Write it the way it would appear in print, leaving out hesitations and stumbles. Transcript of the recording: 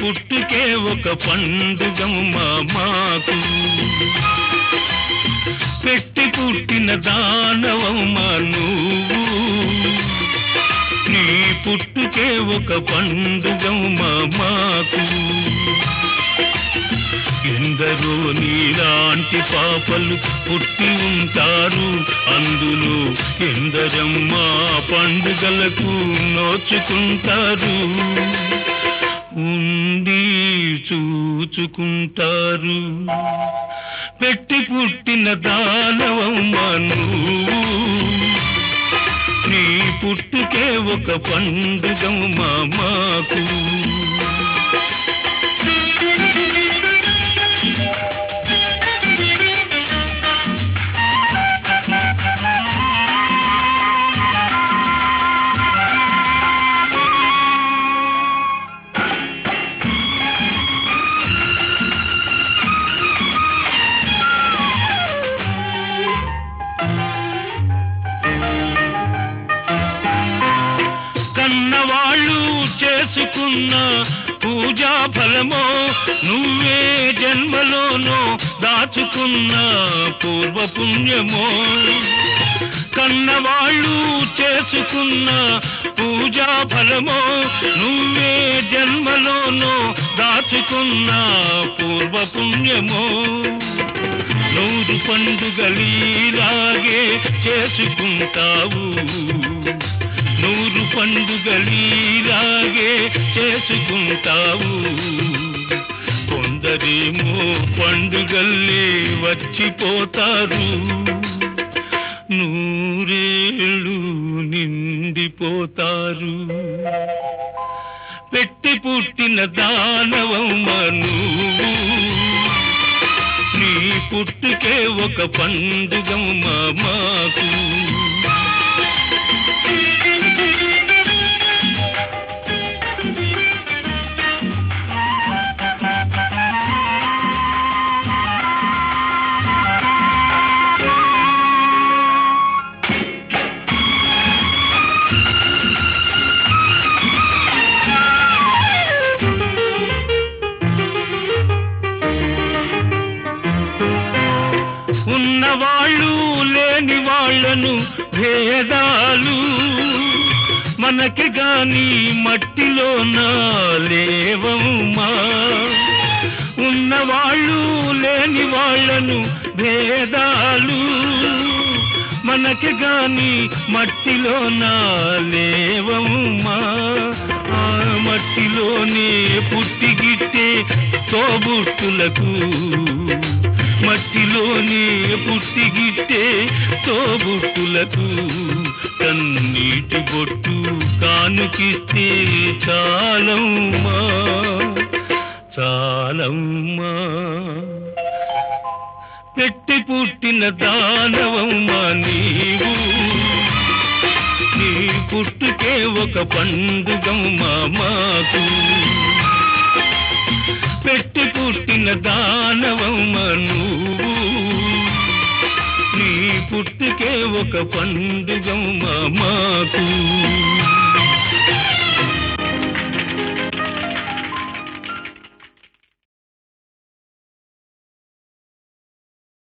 పుట్టుకే ఒక పండుగమ్మా మాకు. పెట్టి పుట్టిన దానవమ్మా నువ్వు, నీ పుట్టుకే ఒక పండుగమ్మా మాకు. ఎందరో నీలాంటి పాపలు పుట్టి ఉంటారు, అందులో ఎందరమ్మా పండుగలకు నోచుకుంటారు, ఉండి చూచుకుంటారు. పెట్టి పుట్టిన దానవమ్మా నువ్వు, నీ పుట్టుకే ఒక పండుగమ్మా మాకు. కన్నవాళ్ళు చేసుకున్న పూజా ఫలమో, నువ్వే జన్మలోనో దాచుకున్న పూర్వపుణ్యమో. కన్నవాళ్ళు చేసుకున్న పూజా ఫలమో, నువ్వే జన్మలోనో దాచుకున్న పూర్వపుణ్యమో. 100 పండుగలీలాగే చేసుకుంటావు, 100 పండుగలీలాగే చేసుకుంటావు. కొందరేమో పండుగల్లే వచ్చిపోతారు, 100 ఏళ్ళు నిండిపోతారు. పెట్టి పుట్టిన దానవమ్మా నువ్వు, నీ పుట్టుకే ఒక పండుగమ్మా మాకు. ఉన్నవాళ్ళు లేని వాళ్ళను భేదాలు మనకి గాని మట్టిలోన లేవమ్మా. ఉన్నవాళ్ళు లేని వాళ్ళను భేదాలు మనకి గాని మట్టిలోన లేవమ్మా. ఆ మట్టిలోనే పుట్టిగిట్టే తోబుట్టులకు, మట్టిలోనే పుట్టిగిట్టే తోబుట్టులకు కన్నీటి బొట్టు కానుకిస్తే చాలమ్మా, చాలమ్మా. పెట్టి పుట్టిన దానవమ్మా నీవు, నీ పుట్టుకే ఒక పండుగమ్మా మాకు. పెట్టి పుట్టిన దానవమ్మా నువ్వు, నీ పుట్టుకే ఒక పండుగమ్మా మాకు.